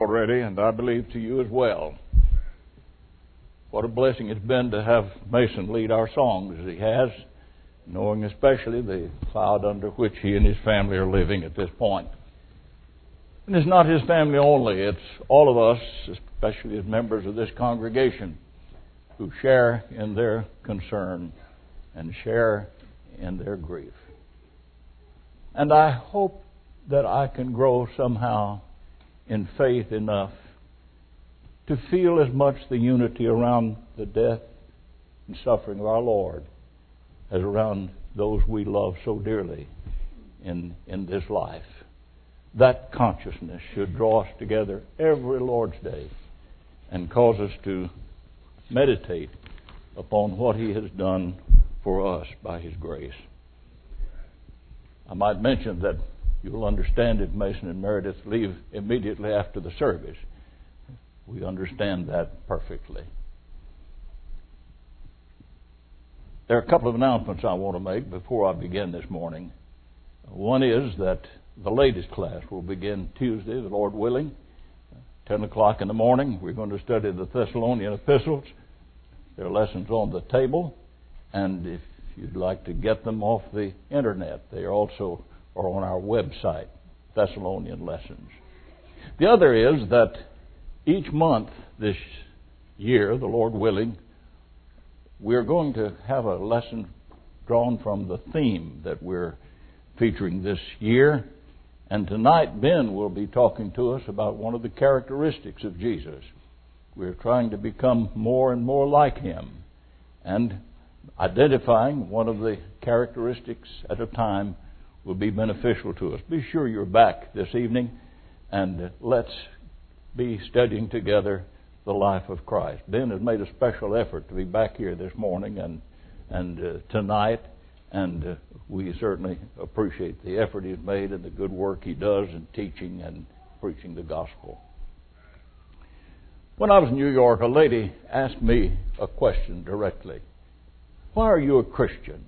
already, and I believe to you as well. What a blessing it's been to have Mason lead our songs as he has, knowing especially the cloud under which he and his family are living at this point. And it's not his family only, it's all of us, especially as members of this congregation, who share in their concern and share in their grief. And I hope that I can grow somehow in faith enough to feel as much the unity around the death and suffering of our Lord as around those we love so dearly in this life. That consciousness should draw us together every Lord's Day and cause us to meditate upon what He has done for us by His grace. I might mention that you'll understand if Mason and Meredith leave immediately after the service. We understand that perfectly. There are a couple of announcements I want to make before I begin this morning. One is that the ladies' class will begin Tuesday, the Lord willing, 10 o'clock in the morning. We're going to study the Thessalonian epistles. There are lessons on the table, and if you'd like to get them off the internet, they are also on our website, Thessalonian Lessons. The other is that each month this year, the Lord willing, we're going to have a lesson drawn from the theme that we're featuring this year. And tonight, Ben will be talking to us about one of the characteristics of Jesus. We're trying to become more and more like Him, and identifying one of the characteristics at a time will be beneficial to us. Be sure you're back this evening, and let's be studying together the life of Christ. Ben has made a special effort to be back here this morning and tonight, and we certainly appreciate the effort he's made and the good work he does in teaching and preaching the gospel. When I was in New York, a lady asked me a question directly. Why are you a Christian?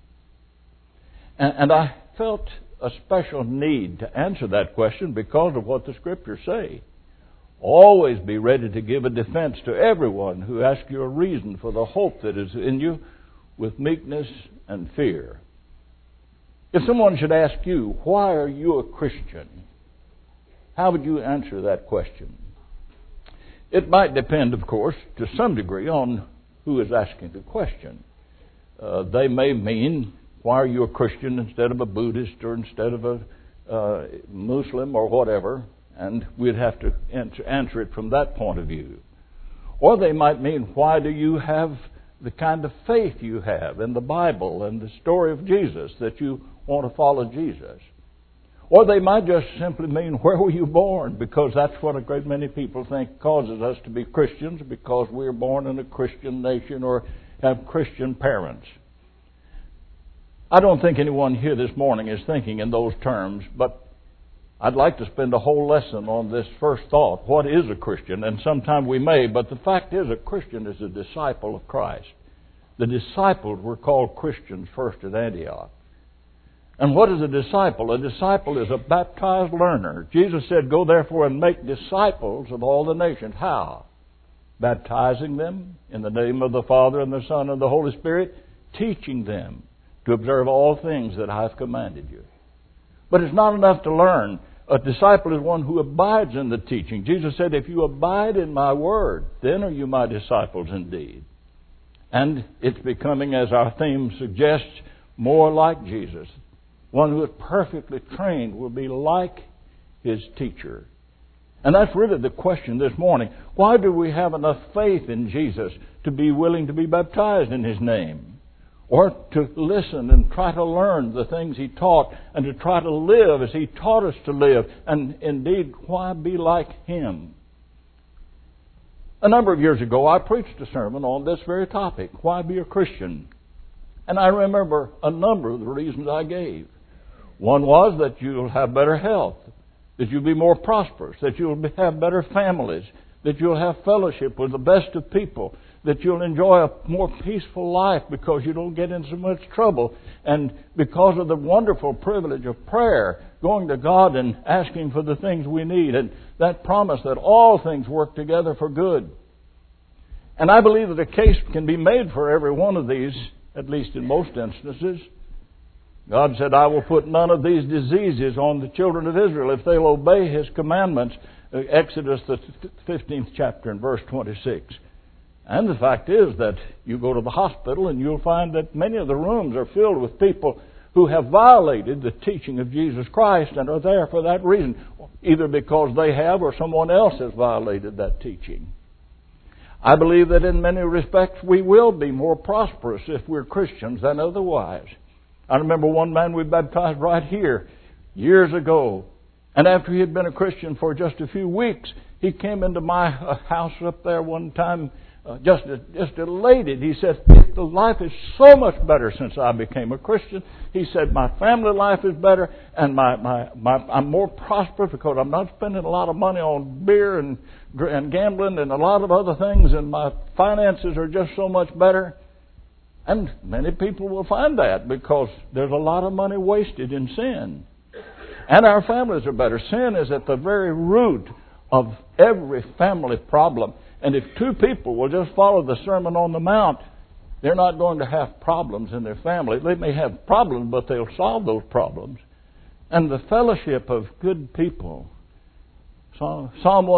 And I felt a special need to answer that question because of what the Scriptures say. Always be ready to give a defense to everyone who asks you a reason for the hope that is in you with meekness and fear. If someone should ask you, why are you a Christian? How would you answer that question? It might depend, of course, to some degree on who is asking the question. They may mean, why are you a Christian instead of a Buddhist or instead of a Muslim or whatever? And we'd have to answer it from that point of view. Or they might mean, why do you have the kind of faith you have in the Bible and the story of Jesus that you want to follow Jesus? Or they might just simply mean, where were you born? Because that's what a great many people think causes us to be Christians, because we're born in a Christian nation or have Christian parents. I don't think anyone here this morning is thinking in those terms, but I'd like to spend a whole lesson on this first thought. What is a Christian? And sometime we may, but the fact is a Christian is a disciple of Christ. The disciples were called Christians first at Antioch. And what is a disciple? A disciple is a baptized learner. Jesus said, go therefore and make disciples of all the nations. How? Baptizing them in the name of the Father and the Son and the Holy Spirit, teaching them to observe all things that I have commanded you. But it's not enough to learn. A disciple is one who abides in the teaching. Jesus said, if you abide in my word, then are you my disciples indeed. And it's becoming, as our theme suggests, more like Jesus. One who is perfectly trained will be like his teacher. And that's really the question this morning. Why do we have enough faith in Jesus to be willing to be baptized in His name? Or to listen and try to learn the things He taught and to try to live as He taught us to live. And indeed, why be like Him? A number of years ago, I preached a sermon on this very topic, why be a Christian? And I remember a number of the reasons I gave. One was that you'll have better health, that you'll be more prosperous, that you'll have better families, that you'll have fellowship with the best of people, that you'll enjoy a more peaceful life because you don't get in so much trouble. And because of the wonderful privilege of prayer, going to God and asking for the things we need. And that promise that all things work together for good. And I believe that a case can be made for every one of these, at least in most instances. God said, I will put none of these diseases on the children of Israel if they'll obey His commandments. Exodus, the 15th chapter and verse 26. And the fact is that you go to the hospital and you'll find that many of the rooms are filled with people who have violated the teaching of Jesus Christ and are there for that reason, either because they have or someone else has violated that teaching. I believe that in many respects we will be more prosperous if we're Christians than otherwise. I remember one man we baptized right here years ago. And after he had been a Christian for just a few weeks, he came into my house up there one time just elated. He said, the life is so much better since I became a Christian. He said, my family life is better and I'm more prosperous because I'm not spending a lot of money on beer and gambling and a lot of other things, and my finances are just so much better. And many people will find that because there's a lot of money wasted in sin. And our families are better. Sin is at the very root of every family problem. And if two people will just follow the Sermon on the Mount, they're not going to have problems in their family. They may have problems, but they'll solve those problems. And the fellowship of good people. Psalm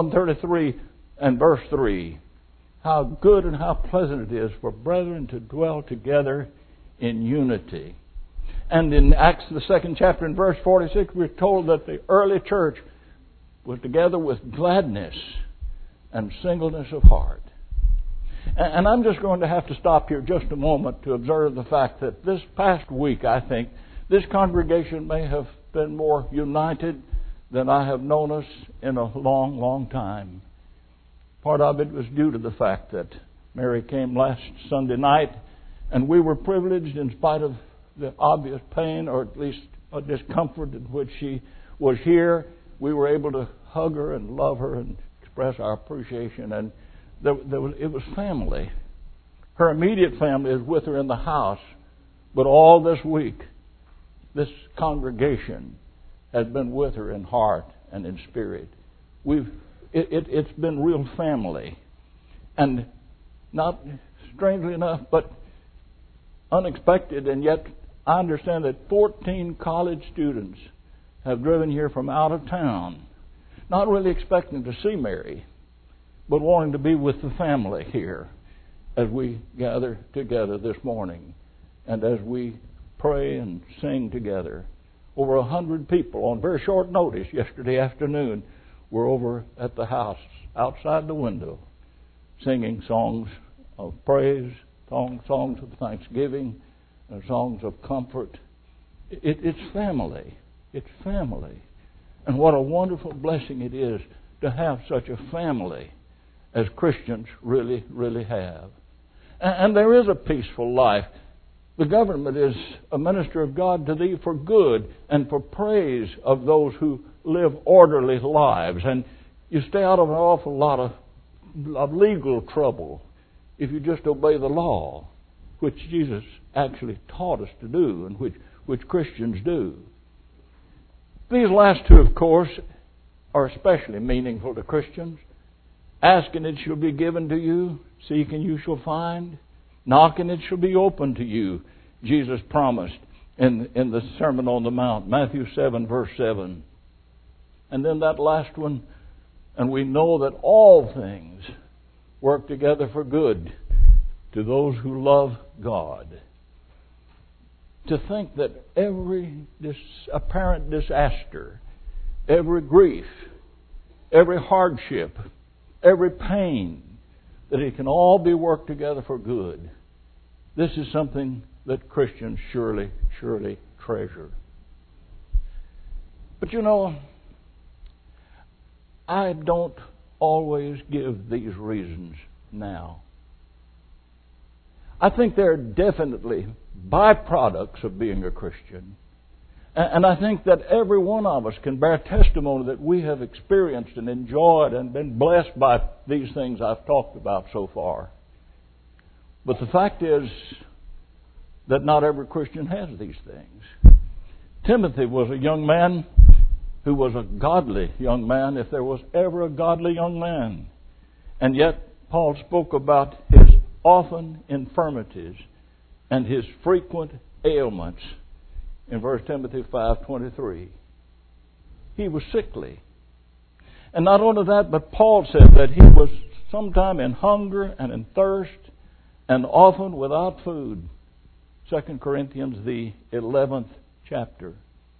133 and verse 3. How good and how pleasant it is for brethren to dwell together in unity. And in Acts, the 2nd chapter and verse 46, we're told that the early church was together with gladness and singleness of heart. And I'm just going to have to stop here just a moment to observe the fact that this past week, I think, this congregation may have been more united than I have known us in a long, long time. Part of it was due to the fact that Mary came last Sunday night, and we were privileged in spite of the obvious pain, or at least a discomfort in which she was here. We were able to hug her and love her and express our appreciation. And it was family. Her immediate family is with her in the house. But all this week, this congregation has been with her in heart and in spirit. It's been real family. And not strangely enough, but unexpected, and yet I understand that 14 college students have driven here from out of town, not really expecting to see Mary, but wanting to be with the family here as we gather together this morning and as we pray and sing together. Over 100 people on very short notice yesterday afternoon were over at the house outside the window singing songs of praise, songs of thanksgiving, and songs of comfort. It's family. It's family. And what a wonderful blessing it is to have such a family as Christians really, really have. And there is a peaceful life. The government is a minister of God to thee for good and for praise of those who live orderly lives. And you stay out of an awful lot of legal trouble if you just obey the law, which Jesus actually taught us to do and which Christians do. These last two, of course, are especially meaningful to Christians. Ask and it shall be given to you. Seek and you shall find. Knock and it shall be opened to you. Jesus promised in the Sermon on the Mount, Matthew 7, verse 7. And then that last one, and we know that all things work together for good to those who love God. To think that every apparent disaster, every grief, every hardship, every pain, that it can all be worked together for good. This is something that Christians surely, surely treasure. But you know, I don't always give these reasons now. I think they're definitely byproducts of being a Christian. And I think that every one of us can bear testimony that we have experienced and enjoyed and been blessed by these things I've talked about so far. But the fact is that not every Christian has these things. Timothy was a young man who was a godly young man, if there was ever a godly young man. And yet, Paul spoke about his often infirmities and his frequent ailments in 1 Timothy 5:23. He was sickly. And not only that, but Paul said that he was sometime in hunger and in thirst and often without food. 2 Corinthians, the 11th chapter.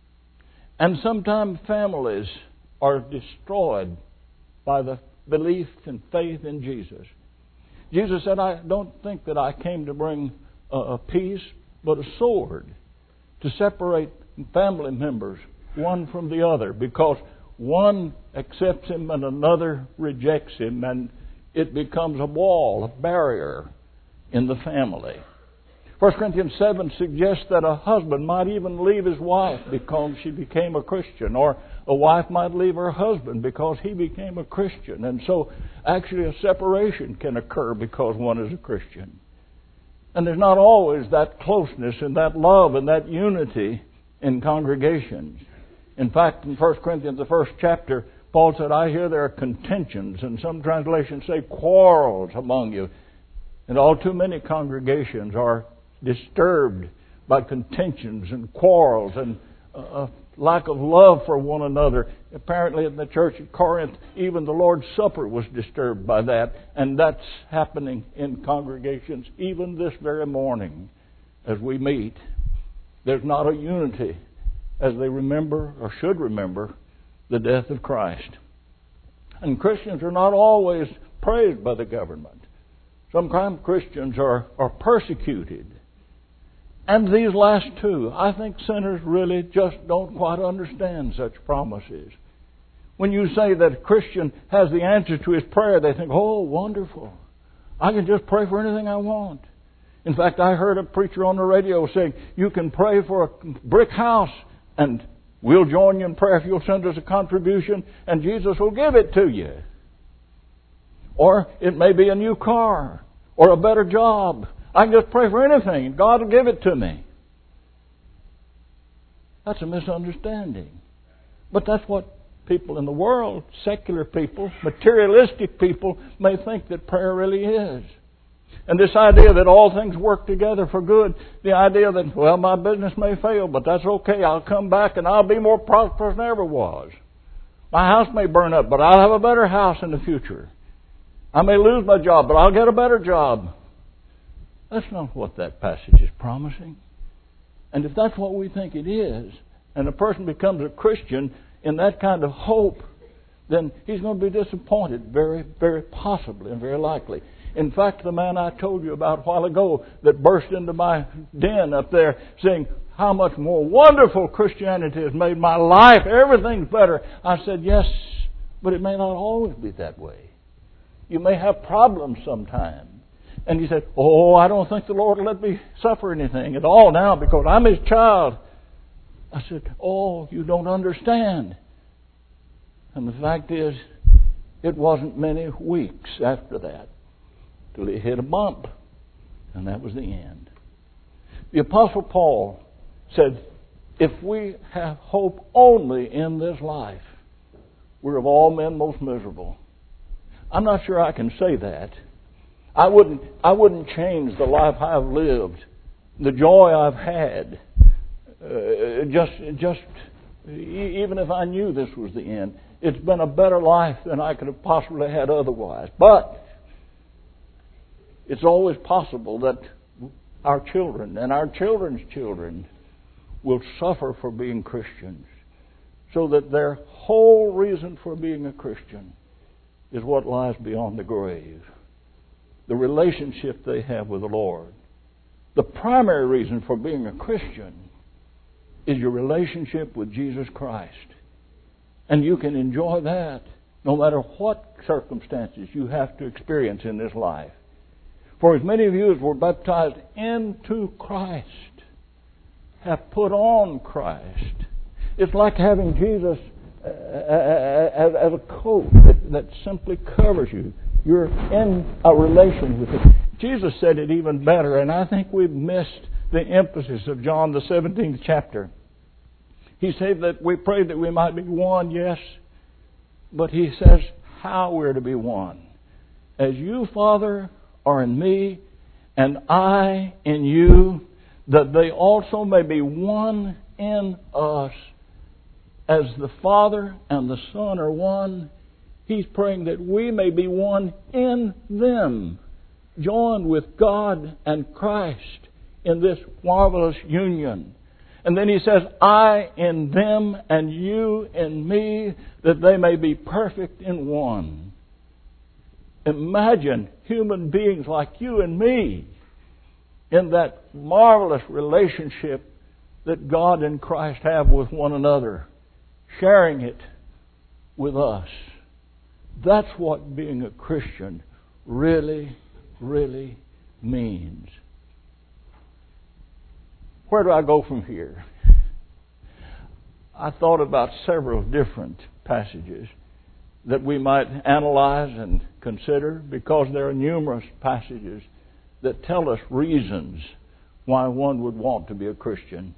And sometimes families are destroyed by the belief and faith in Jesus. Jesus said, I don't think that I came to bring a peace, but a sword to separate family members one from the other, because one accepts Him and another rejects Him, and it becomes a wall, a barrier in the family. 1 Corinthians 7 suggests that a husband might even leave his wife because she became a Christian, or a wife might leave her husband because he became a Christian. And so actually a separation can occur because one is a Christian. And there's not always that closeness and that love and that unity in congregations. In fact, in 1 Corinthians, the first chapter, Paul said, I hear there are contentions, and some translations say quarrels among you. And all too many congregations are disturbed by contentions and quarrels and a lack of love for one another. Apparently in the church at Corinth, even the Lord's Supper was disturbed by that. And that's happening in congregations even this very morning as we meet. There's not a unity as they remember or should remember the death of Christ. And Christians are not always praised by the government. Sometimes Christians are persecuted. And these last two, I think sinners really just don't quite understand such promises. When you say that a Christian has the answer to his prayer, they think, oh, wonderful. I can just pray for anything I want. In fact, I heard a preacher on the radio saying, you can pray for a brick house and we'll join you in prayer if you'll send us a contribution, and Jesus will give it to you. Or it may be a new car or a better job. I can just pray for anything and God will give it to me. That's a misunderstanding. But that's what people in the world, secular people, materialistic people, may think that prayer really is. And this idea that all things work together for good, the idea that, well, my business may fail, but that's okay. I'll come back and I'll be more prosperous than I ever was. My house may burn up, but I'll have a better house in the future. I may lose my job, but I'll get a better job. That's not what that passage is promising. And if that's what we think it is, and a person becomes a Christian in that kind of hope, then he's going to be disappointed very, very possibly and very likely. In fact, the man I told you about a while ago that burst into my den up there saying how much more wonderful Christianity has made my life, everything's better. I said, yes, but it may not always be that way. You may have problems sometime. And he said, oh, I don't think the Lord will let me suffer anything at all now because I'm His child. I said, oh, you don't understand. And the fact is, it wasn't many weeks after that till he hit a bump. And that was the end. The Apostle Paul said, if we have hope only in this life, we're of all men most miserable. I'm not sure I can say that. I wouldn't change the life I've lived, the joy I've had, just even if I knew this was the end. It's been a better life than I could have possibly had otherwise. But it's always possible that our children and our children's children will suffer for being Christians, so that their whole reason for being a Christian is what lies beyond the grave. The relationship they have with the Lord. The primary reason for being a Christian is your relationship with Jesus Christ. And you can enjoy that no matter what circumstances you have to experience in this life. For as many of you as were baptized into Christ have put on Christ. It's like having Jesus as a coat that simply covers you. You're in a relation with it. Jesus said it even better, and I think we've missed the emphasis of John the 17th chapter. He said that we prayed that we might be one, yes, but He says how we're to be one. As you, Father, are in me, and I in you, that they also may be one in us. As the Father and the Son are one, He's praying that we may be one in them, joined with God and Christ in this marvelous union. And then He says, I in them and you in me, that they may be perfect in one. Imagine human beings like you and me in that marvelous relationship that God and Christ have with one another, sharing it with us. That's what being a Christian really, really means. Where do I go from here? I thought about several different passages that we might analyze and consider, because there are numerous passages that tell us reasons why one would want to be a Christian.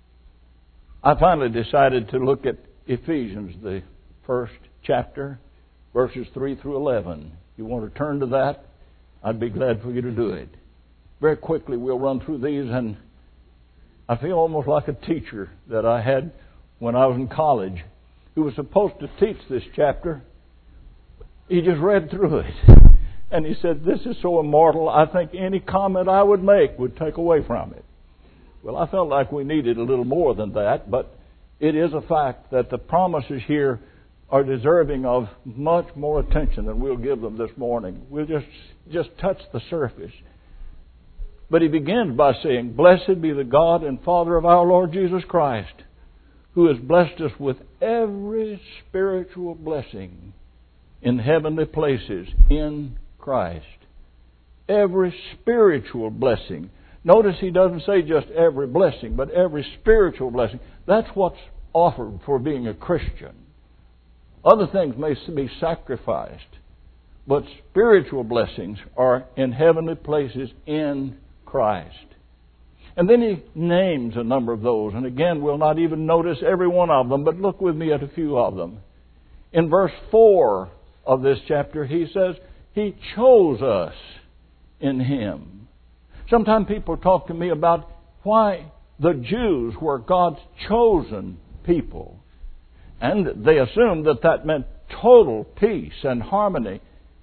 I finally decided to look at Ephesians, the first chapter, verses 3 through 11. You want to turn to that? I'd be glad for you to do it. Very quickly, we'll run through these, and I feel almost like a teacher that I had when I was in college who was supposed to teach this chapter. He just read through it. And he said, this is so immortal, I think any comment I would make would take away from it. Well, I felt like we needed a little more than that, but it is a fact that the promises here are deserving of much more attention than we'll give them this morning. We'll just touch the surface. But he begins by saying, blessed be the God and Father of our Lord Jesus Christ, who has blessed us with every spiritual blessing in heavenly places in Christ. Every spiritual blessing. Notice he doesn't say just every blessing, but every spiritual blessing. That's what's offered for being a Christian. Other things may be sacrificed, but spiritual blessings are in heavenly places in Christ. And then he names a number of those. And again, we'll not even notice every one of them, but look with me at a few of them. In verse 4 of this chapter, he says, He chose us in Him. Sometimes people talk to me about why the Jews were God's chosen people. And they assumed that meant total peace and harmony.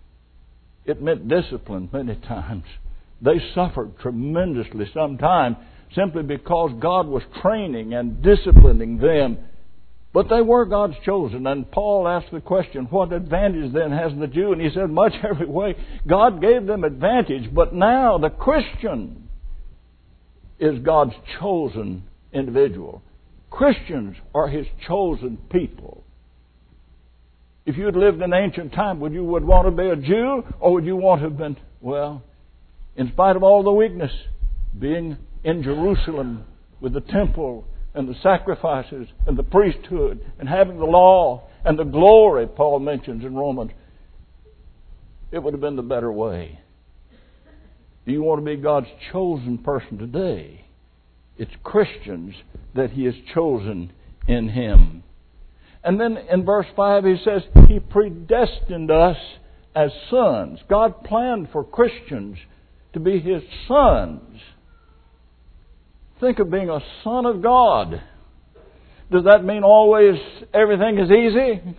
It meant discipline many times. They suffered tremendously sometimes simply because God was training and disciplining them. But they were God's chosen. And Paul asked the question, what advantage then has the Jew? And he said, much every way. God gave them advantage, but now the Christian is God's chosen individual. Christians are His chosen people. If you had lived in ancient time, would you want to be a Jew, or would you want to have been, well, in spite of all the weakness, being in Jerusalem with the temple and the sacrifices and the priesthood and having the law and the glory Paul mentions in Romans, it would have been the better way. Do you want to be God's chosen person today? It's Christians that He has chosen in Him. And then in verse 5 he says, He predestined us as sons. God planned for Christians to be His sons. Think of being a son of God. Does that mean always everything is easy?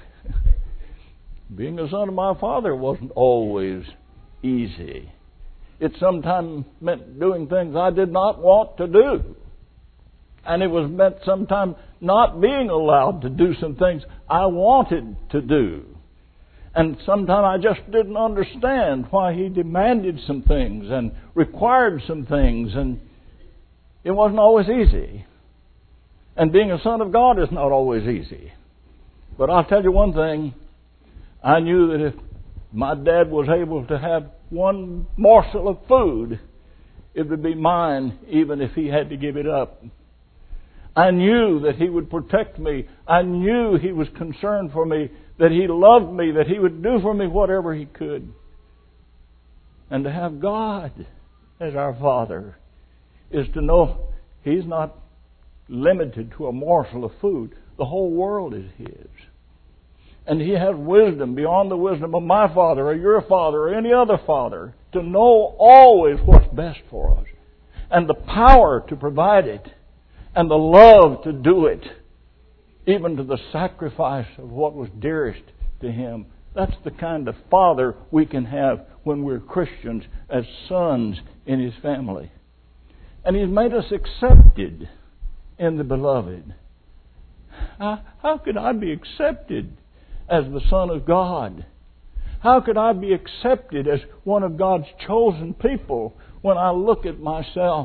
Being a son of my Father wasn't always easy. It sometimes meant doing things I did not want to do. And it was meant sometimes not being allowed to do some things I wanted to do. And sometimes I just didn't understand why He demanded some things and required some things, and it wasn't always easy. And being a son of God is not always easy. But I'll tell you one thing. I knew that if my dad was able to have one morsel of food, it would be mine, even if he had to give it up. I knew that He would protect me. I knew He was concerned for me, that He loved me, that He would do for me whatever He could. And to have God as our Father is to know He's not limited to a morsel of food. The whole world is His. And He has wisdom beyond the wisdom of my father or your father or any other father to know always what's best for us. And the power to provide it. And the love to do it. Even to the sacrifice of what was dearest to Him. That's the kind of Father we can have when we're Christians as sons in His family. And He's made us accepted in the Beloved. How could I be accepted as the Son of God? How could I be accepted as one of God's chosen people when I look at myself?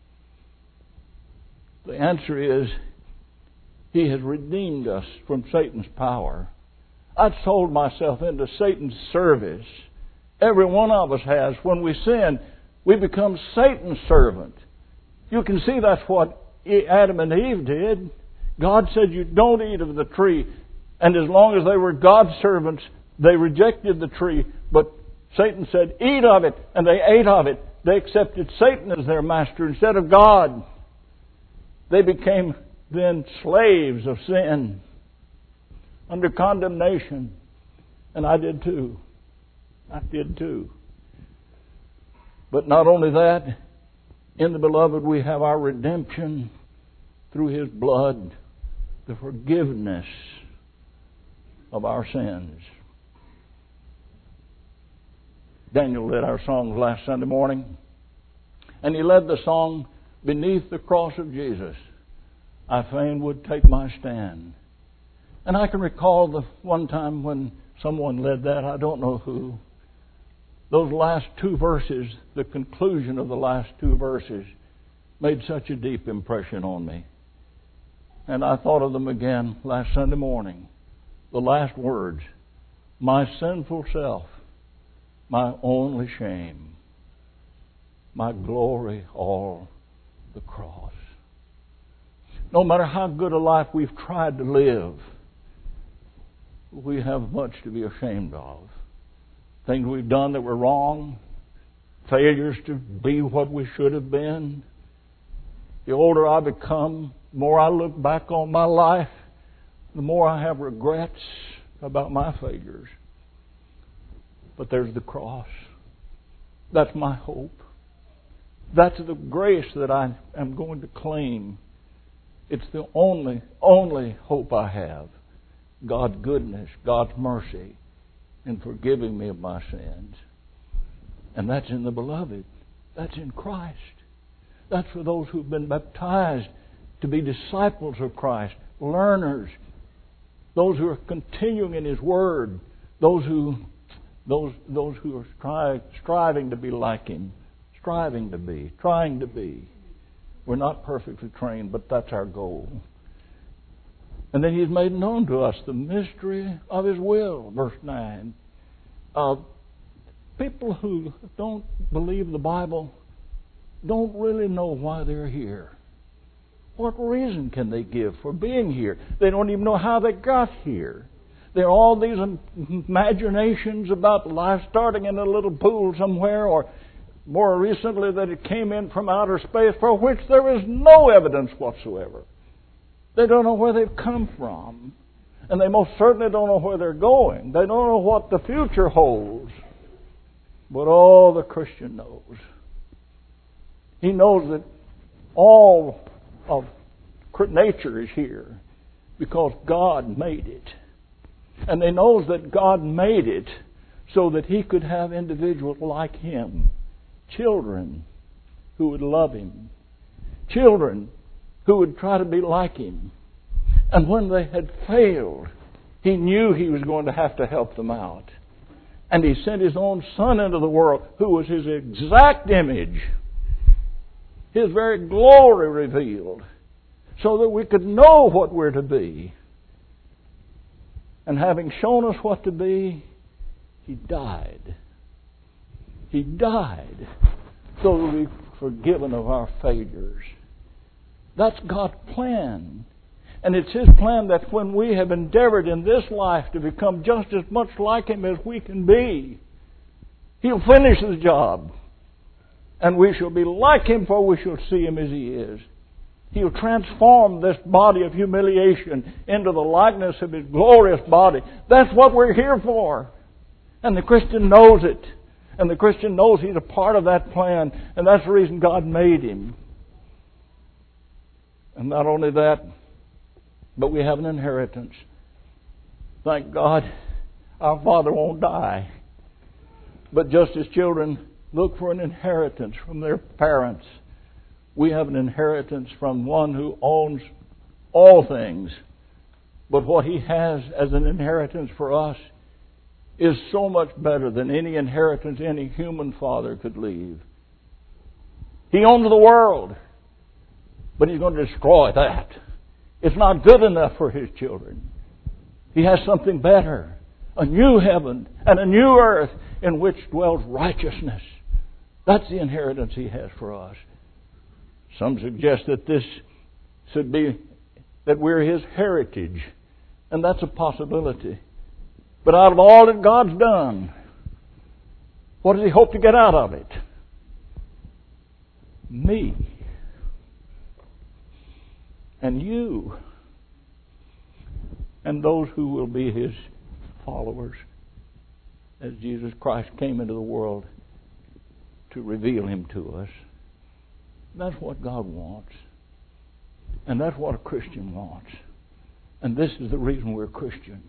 The answer is, He has redeemed us from Satan's power. I've sold myself into Satan's service. Every one of us has. When we sin, we become Satan's servant. You can see that's what Adam and Eve did. God said, you don't eat of the tree. And as long as they were God's servants, they rejected the tree. But Satan said, eat of it. And they ate of it. They accepted Satan as their master instead of God. They became then slaves of sin, under condemnation. And I did too. But not only that, in the Beloved we have our redemption through His blood, the forgiveness of our sins. Daniel led our songs last Sunday morning, and he led the song, Beneath the Cross of Jesus, I fain would take my stand. And I can recall the one time when someone led that, I don't know who. Those last two verses, the conclusion of the last two verses, made such a deep impression on me. And I thought of them again last Sunday morning. The last words, my sinful self, my only shame, my glory, all the cross. No matter how good a life we've tried to live, we have much to be ashamed of. Things we've done that were wrong, failures to be what we should have been. The older I become, the more I look back on my life, the more I have regrets about my failures. But there's the cross. That's my hope. That's the grace that I am going to claim. It's the only hope I have. God's goodness, God's mercy in forgiving me of my sins. And that's in the Beloved. That's in Christ. That's for those who've been baptized to be disciples of Christ, learners, those who are continuing in His Word, those who are striving to be like Him, trying to be. We're not perfectly trained, but that's our goal. And then He's made known to us the mystery of His will, verse 9. People who don't believe the Bible don't really know why they're here. What reason can they give for being here? They don't even know how they got here. There are all these imaginations about life starting in a little pool somewhere, or more recently that it came in from outer space, for which there is no evidence whatsoever. They don't know where they've come from. And they most certainly don't know where they're going. They don't know what the future holds. But all the Christian knows. He knows that all of nature is here because God made it. And He knows that God made it so that He could have individuals like Him. Children who would love Him. Children who would try to be like Him. And when they had failed, He knew He was going to have to help them out. And He sent His own Son into the world, who was His exact image, His very glory revealed, so that we could know what we're to be. And having shown us what to be, He died. He died so that we'd be forgiven of our failures. That's God's plan. And it's His plan that when we have endeavored in this life to become just as much like Him as we can be, He'll finish the job. And we shall be like Him, for we shall see Him as He is. He'll transform this body of humiliation into the likeness of His glorious body. That's what we're here for. And the Christian knows it. And the Christian knows he's a part of that plan. And that's the reason God made him. And not only that, but we have an inheritance. Thank God our Father won't die. But just as children look for an inheritance from their parents, we have an inheritance from one who owns all things. But what He has as an inheritance for us is so much better than any inheritance any human father could leave. He owns the world, but He's going to destroy that. It's not good enough for His children. He has something better, a new heaven and a new earth in which dwells righteousness. That's the inheritance He has for us. Some suggest that this should be that we're His heritage, and that's a possibility. But out of all that God's done, what does He hope to get out of it? Me. And you. And those who will be His followers as Jesus Christ came into the world to reveal Him to us. That's what God wants. And that's what a Christian wants. And this is the reason we're Christians.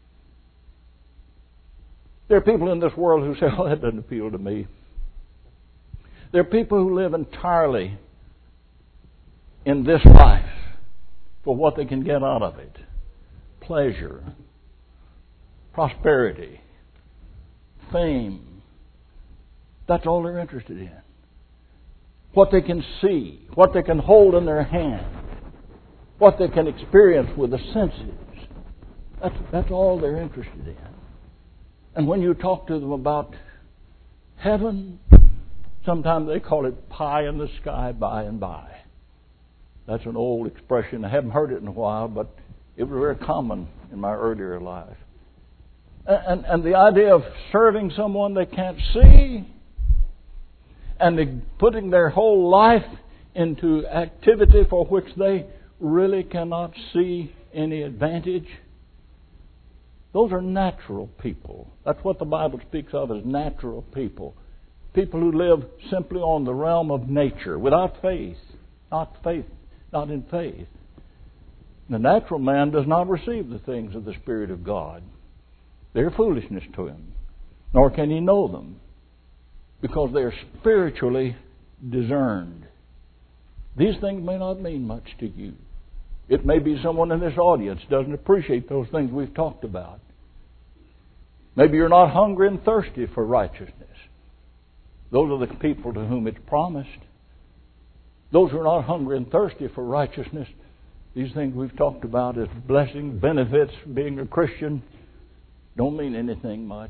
There are people in this world who say, oh, that doesn't appeal to me. There are people who live entirely in this life for what they can get out of it. Pleasure, prosperity, fame. That's all they're interested in. What they can see, what they can hold in their hand, what they can experience with the senses. That's all they're interested in. And when you talk to them about heaven, sometimes they call it pie in the sky by and by. That's an old expression. I haven't heard it in a while, but it was very common in my earlier life. And the idea of serving someone they can't see and putting their whole life into activity for which they really cannot see any advantage. Those are natural people. That's what the Bible speaks of as natural people. People who live simply on the realm of nature, without faith. Not in faith. The natural man does not receive the things of the Spirit of God. They're foolishness to him. Nor can he know them. Because they are spiritually discerned. These things may not mean much to you. It may be someone in this audience doesn't appreciate those things we've talked about. Maybe you're not hungry and thirsty for righteousness. Those are the people to whom it's promised. Those who are not hungry and thirsty for righteousness, these things we've talked about as blessings, benefits, being a Christian, don't mean anything much.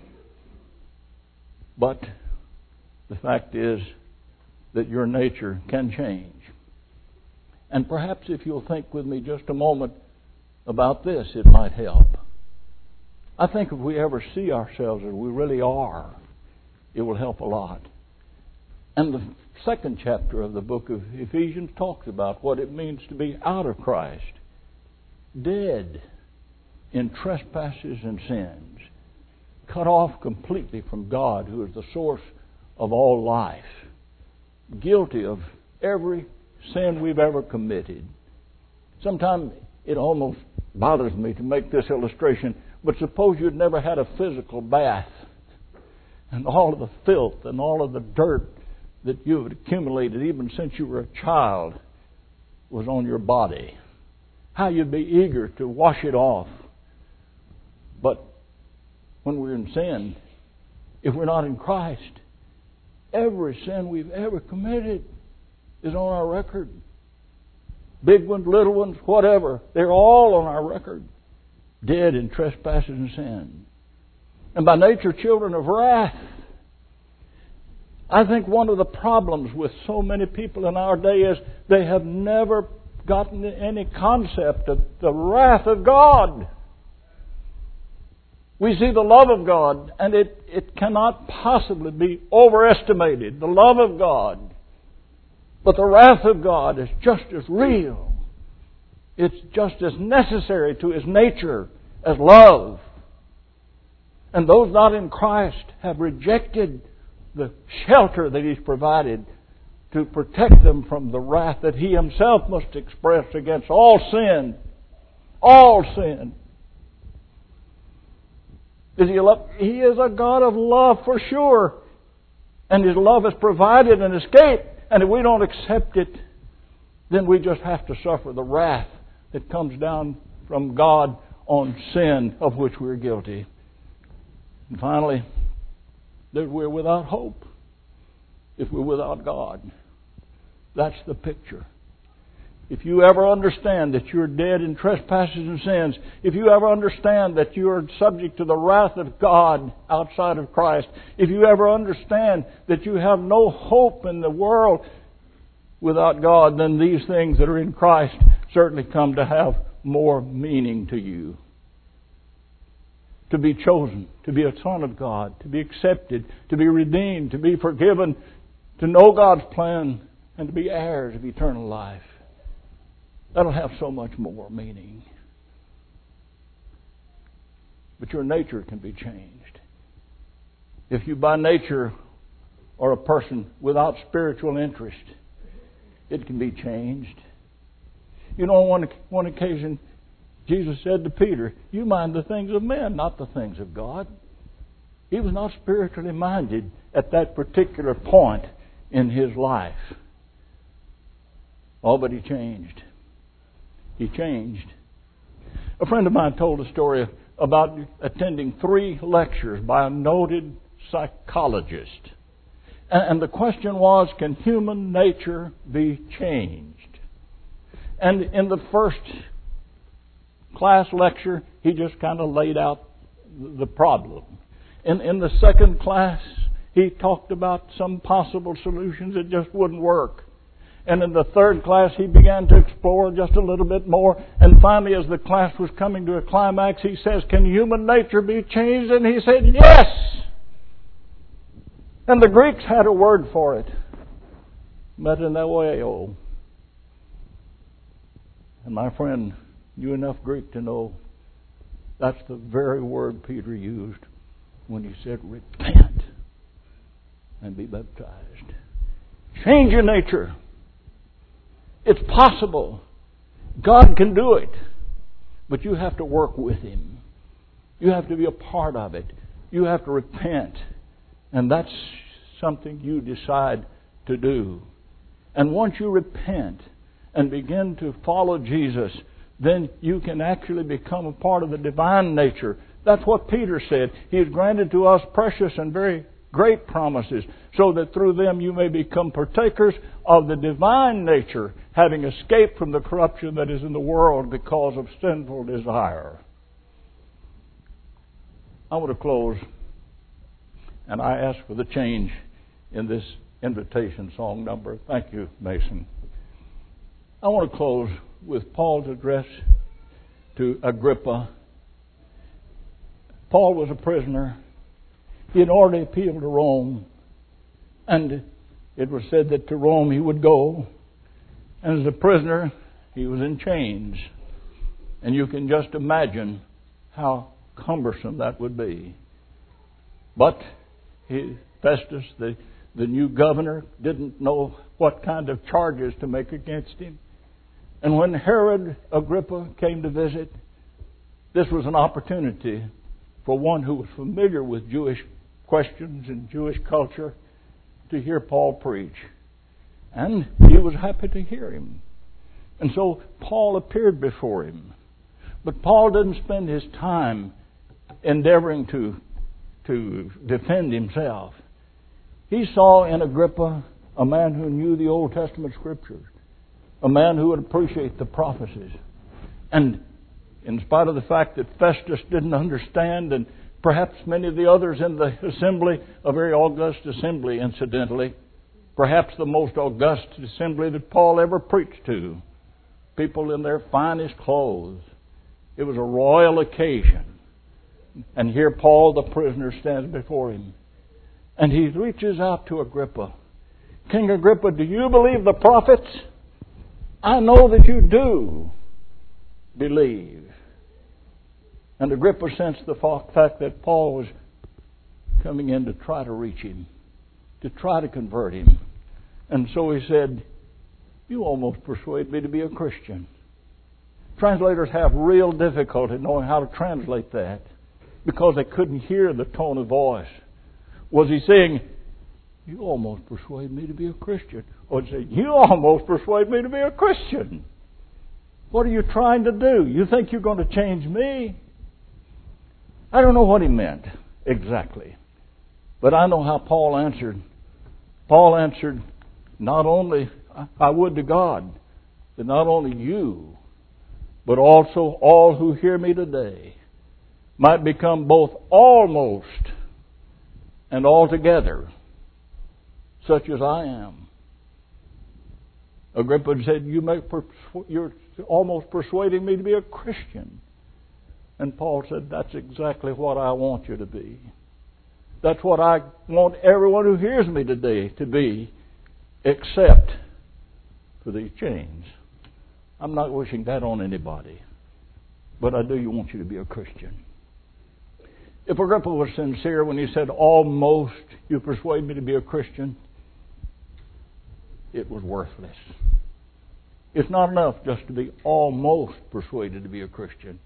But the fact is that your nature can change. And perhaps if you'll think with me just a moment about this, it might help. I think if we ever see ourselves as we really are, it will help a lot. And the second chapter of the book of Ephesians talks about what it means to be out of Christ, dead in trespasses and sins, cut off completely from God, who is the source of all life, guilty of every sin we've ever committed. Sometimes it almost bothers me to make this illustration, but suppose you'd never had a physical bath, and all of the filth and all of the dirt that you had accumulated even since you were a child was on your body. How you'd be eager to wash it off. But when we're in sin, if we're not in Christ, every sin we've ever committed is on our record. Big ones, little ones, whatever. They're all on our record. Dead in trespasses and sin. And by nature, children of wrath. I think one of the problems with so many people in our day is they have never gotten any concept of the wrath of God. We see the love of God, and it cannot possibly be overestimated, the love of God. But the wrath of God is just as real. It's just as necessary to His nature as love. And those not in Christ have rejected the shelter that He's provided to protect them from the wrath that He Himself must express against all sin. All sin. Is He love? He is a God of love for sure. And His love has provided an escape. And if we don't accept it, then we just have to suffer the wrath that comes down from God on sin of which we're guilty. And finally, that we're without hope if we're without God. That's the picture. If you ever understand that you're dead in trespasses and sins, if you ever understand that you are subject to the wrath of God outside of Christ, if you ever understand that you have no hope in the world without God, then these things that are in Christ certainly come to have more meaning to you. To be chosen, to be a son of God, to be accepted, to be redeemed, to be forgiven, to know God's plan, and to be heirs of eternal life. That'll have so much more meaning. But your nature can be changed. If you by nature are a person without spiritual interest, it can be changed. You know, on one occasion, Jesus said to Peter, "You mind the things of men, not the things of God." He was not spiritually minded at that particular point in his life. Oh, but he changed. He changed. A friend of mine told a story about attending 3 lectures by a noted psychologist. And the question was, can human nature be changed? And in the first class lecture, he just kind of laid out the problem. In the second class, he talked about some possible solutions that just wouldn't work. And in the third class, he began to explore just a little bit more. And finally, as the class was coming to a climax, he says, "Can human nature be changed?" And he said, "Yes!" And the Greeks had a word for it. Metanoeo. And my friend knew enough Greek to know that's the very word Peter used when he said, "Repent and be baptized." Change your nature. It's possible. God can do it. But you have to work with Him. You have to be a part of it. You have to repent. And that's something you decide to do. And once you repent and begin to follow Jesus, then you can actually become a part of the divine nature. That's what Peter said. He has granted to us precious and very great promises, so that through them you may become partakers of the divine nature, having escaped from the corruption that is in the world because of sinful desire. I want to close, and I ask for the change in this invitation song number. Thank you, Mason. I want to close with Paul's address to Agrippa. Paul was a prisoner. He had already appealed to Rome, and it was said that to Rome he would go. And as a prisoner, he was in chains. And you can just imagine how cumbersome that would be. But Festus, the new governor, didn't know what kind of charges to make against him. And when Herod Agrippa came to visit, this was an opportunity for one who was familiar with Jewish questions and Jewish culture to hear Paul preach. And he was happy to hear him. And so Paul appeared before him. But Paul didn't spend his time endeavoring to defend himself. He saw in Agrippa a man who knew the Old Testament Scriptures, a man who would appreciate the prophecies. And in spite of the fact that Festus didn't understand and perhaps many of the others in the assembly, a very august assembly, incidentally, perhaps the most august assembly that Paul ever preached to. People in their finest clothes. It was a royal occasion. And here Paul, the prisoner, stands before him. And he reaches out to Agrippa. King Agrippa, do you believe the prophets? I know that you do believe. And Agrippa sensed the fact that Paul was coming in to try to reach him, to try to convert him. And so he said, you almost persuade me to be a Christian. Translators have real difficulty knowing how to translate that because they couldn't hear the tone of voice. Was he saying, you almost persuade me to be a Christian? Or he said, you almost persuade me to be a Christian. What are you trying to do? You think you're going to change me? I don't know what he meant exactly. But I know how Paul answered. Paul answered, not only, I would to God, that not only you, but also all who hear me today might become both almost and altogether such as I am. Agrippa said, you're almost persuading me to be a Christian. And Paul said, that's exactly what I want you to be. That's what I want everyone who hears me today to be, except for these chains. I'm not wishing that on anybody, but I do want you to be a Christian. If Agrippa was sincere when he said, almost you persuade me to be a Christian, it was worthless. It's not enough just to be almost persuaded to be a Christian.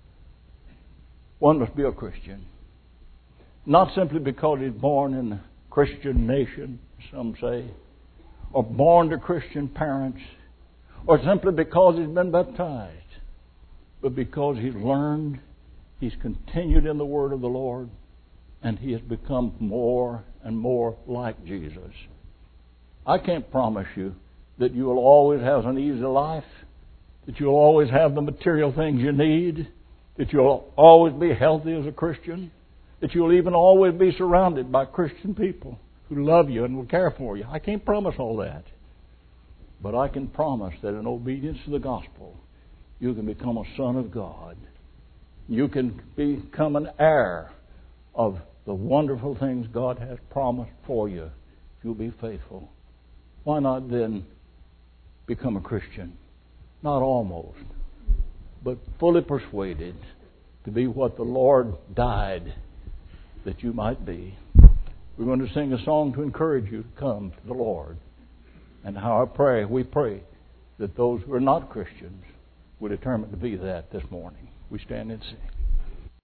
One must be a Christian. Not simply because he's born in a Christian nation, some say, or born to Christian parents, or simply because he's been baptized, but because he's learned, he's continued in the Word of the Lord, and he has become more and more like Jesus. I can't promise you that you will always have an easy life, that you'll always have the material things you need, that you'll always be healthy as a Christian, that you'll even always be surrounded by Christian people who love you and will care for you. I can't promise all that. But I can promise that in obedience to the gospel, you can become a son of God. You can become an heir of the wonderful things God has promised for you if you'll be faithful. Why not then become a Christian? Not almost, but fully persuaded to be what the Lord died that you might be. We're going to sing a song to encourage you to come to the Lord. And how we pray that those who are not Christians would determine to be that this morning. We stand and sing.